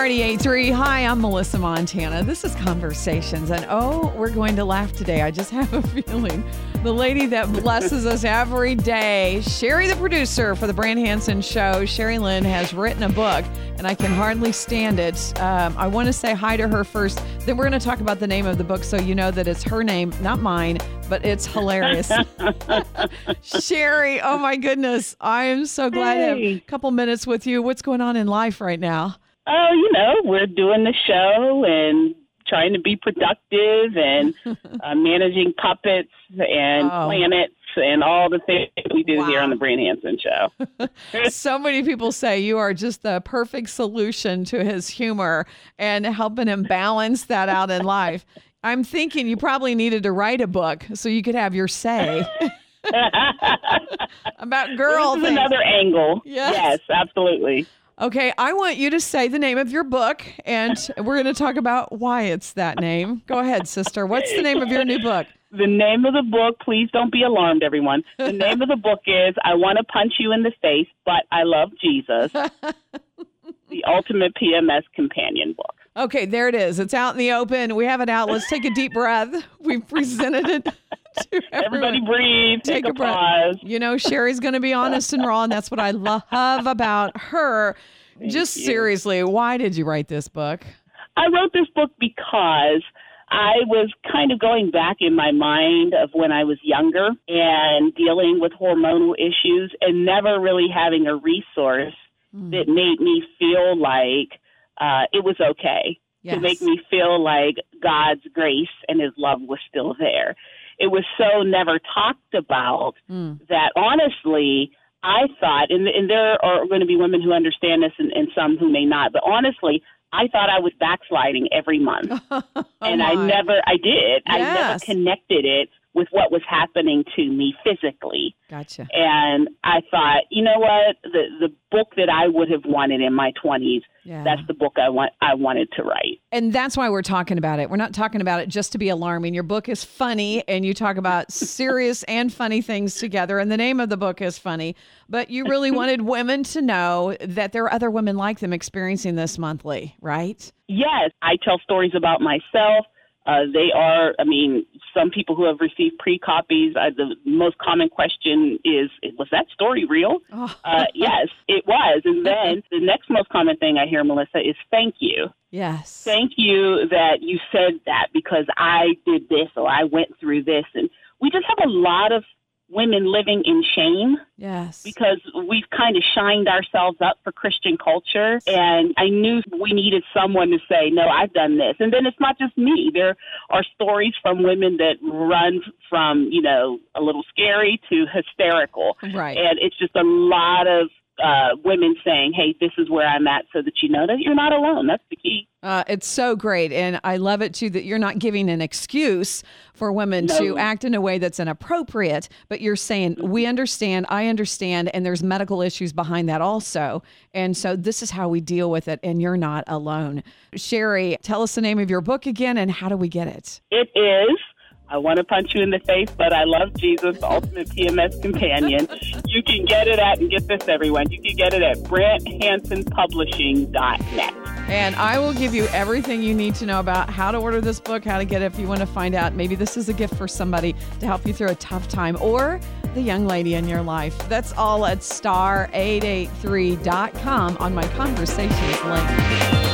98.3. Hi, I'm Melissa Montana. This is Conversations. And we're going to laugh today. I just have a feeling. The lady that blesses us every day, Sherry, the producer for the Brant Hansen Show, Sherry Lynn, has written a book, and I can hardly stand it. I want to say hi to her first. Then we're going to talk about the name of the book so you know that it's her name, not mine, but it's hilarious. Sherry, oh my goodness. I am so glad to have a couple minutes with you. What's going on in life right now? Oh, we're doing the show and trying to be productive and managing puppets and planets and all the things we do here on the Brant Hansen Show. So many people say you are just the perfect solution to his humor and helping him balance that out in life. I'm thinking you probably needed to write a book so you could have your say about girl things. Another angle. Yes, absolutely. Okay, I want you to say the name of your book, and we're going to talk about why it's that name. Go ahead, sister. What's the name of your new book? The name of the book, please don't be alarmed, everyone. The name of the book is I Want to Punch You in the Face, But I Love Jesus, the Ultimate PMS Companion Book. Okay, there it is. It's out in the open. We have it out. Let's take a deep breath. We've presented it to everyone. Everybody breathe. Take a breath. Pause. You know, Sherry's going to be honest and raw, and that's what I love about her. Just seriously, why did you write this book? I wrote this book because I was kind of going back in my mind of when I was younger and dealing with hormonal issues and never really having a resource that made me feel like it was okay, to make me feel like God's grace and his love was still there. It was so never talked about that, honestly, I thought, and there are going to be women who understand this and some who may not, but honestly, I thought I was backsliding every month. And I never connected it with what was happening to me physically. Gotcha. And I thought, you know what, the book that I would have wanted in my 20s, that's the book I wanted to write. And that's why we're talking about it. We're not talking about it just to be alarming. Your book is funny, and you talk about serious and funny things together, and the name of the book is funny. But you really wanted women to know that there are other women like them experiencing this monthly, right? Yes. I tell stories about myself. Some people who have received pre-copies, the most common question is, was that story real? Yes, it was. And then the next most common thing I hear, Melissa, is thank you. Yes. Thank you that you said that because I did this or I went through this. And we just have a lot of women living in shame. Yes. Because we've kind of shined ourselves up for Christian culture. And I knew we needed someone to say, no, I've done this. And then it's not just me. There are stories from women that run from, a little scary to hysterical. Right. And it's just a lot of women saying, hey, this is where I'm at, so that you know that you're not alone. That's the key. It's so great. And I love it, too, that you're not giving an excuse for women to act in a way that's inappropriate, but you're saying, we understand, I understand, and there's medical issues behind that also. And so this is how we deal with it, and you're not alone. Sherry, tell us the name of your book again, and how do we get it? It is I Want to Punch You in the Face, But I Love Jesus, the Ultimate PMS Companion. You can get it and get this, everyone, you can get it at BrantHansenPublishing.net. And I will give you everything you need to know about how to order this book, how to get it if you want to find out. Maybe this is a gift for somebody to help you through a tough time or the young lady in your life. That's all at star883.com on my Conversations link.